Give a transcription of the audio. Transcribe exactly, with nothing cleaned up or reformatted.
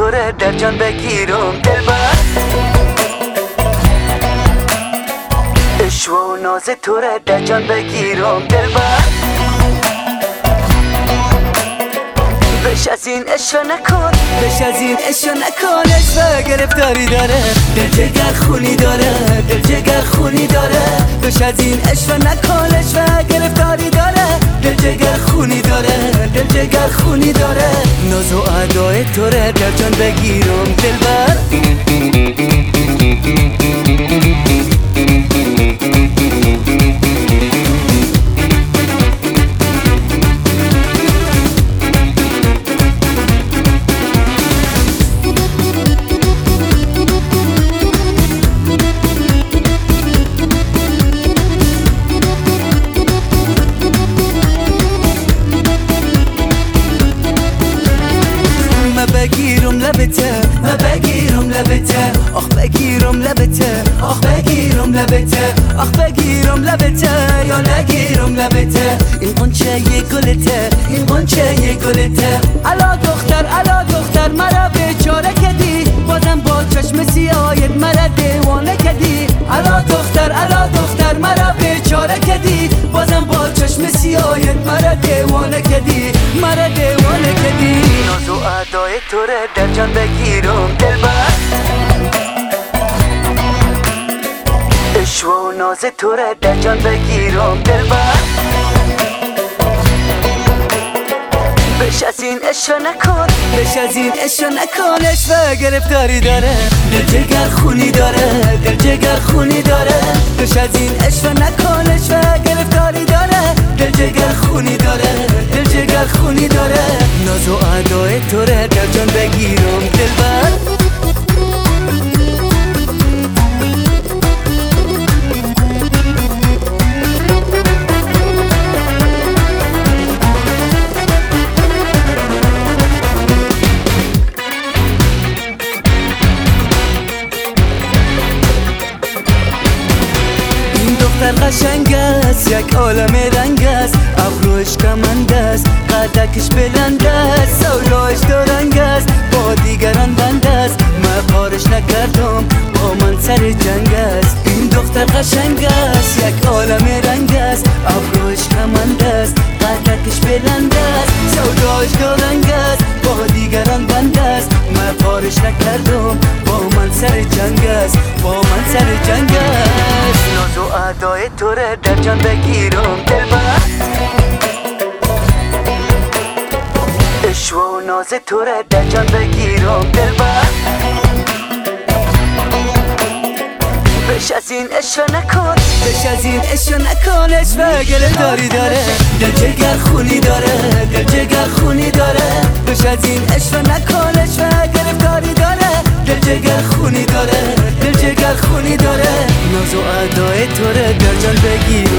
توره در جان بگیرم دلبر، عشق و ناز توره در جان بگیرم دلبر، بش از این عشق نکن، بش از این عشق نکن. عشق گرفتاری داره، دل جگر خونی داره، دل جگر خونی داره. بش از این عشق نکن، عشق گرفتاری داره، دل جگر خونی داره، دل جگر خونی داره. ناز و ادای توره در جان بگیرم دلبر، بگیرم لبته، ما بگیرم لبته، آخ بگیرم لبته، آخ بگیرم لبته، آخ بگیرم لبته یا نگیرم لبته. این قنچه یه گلته، این قنچه یه گلته. الا دختر، الا دختر مرا بیچاره کدی، بازم با چشم سیاهت مرا دیوانه کدی. الا دختر، الا دختر مرا بیچاره کدی، بازم با چشم سیاهت مرا دیوانه کدی، مرا دیوانه کدی. ناز و ادای توره در جان بگیرم دلبر، عشق و ناز توره در جان بگیرم دلبر، بش از این عشق نکن، بش از این عشق نکن. عشق گرفتاری داره، دل جگر خونی داره، دل جگر خونی داره. بش از این عشق نکن، عشق گرفتاری داره، دل جگر خونی داره، دل جگر خونی داره. ناز و ادای توره در جان بگیرم دلبر، دختر قشنگ است، یک عالم رنگ است، ابروش کمند است، قدکش بلند است، سوداش دو رنگ است، با دیگران بند است. من کارش نکردم، با من سر جنگ است. این دختر قشنگ است، یک عالم رنگ است، ابروش کمند است، قدکش بلند است، سوداش دو رنگ است، با دیگران بند است. من کارش نکردم، با من سر جنگ است، با من سر جنگ است. ناز و ادای توره در جان بگیرم دلبر، عشق و ناز توره در جان بگیرم دلبر، بش از این عشق نکن، بش از این عشق نکن. عشق گرفتاری داره، دل جگر خونی داره، دل جگر خونی داره. بش از این عشق نکن، عشق گرفتاری داره، دل جگر خونی داره، دل جگر خونی داره. ناز و ادای توره در جان بگیر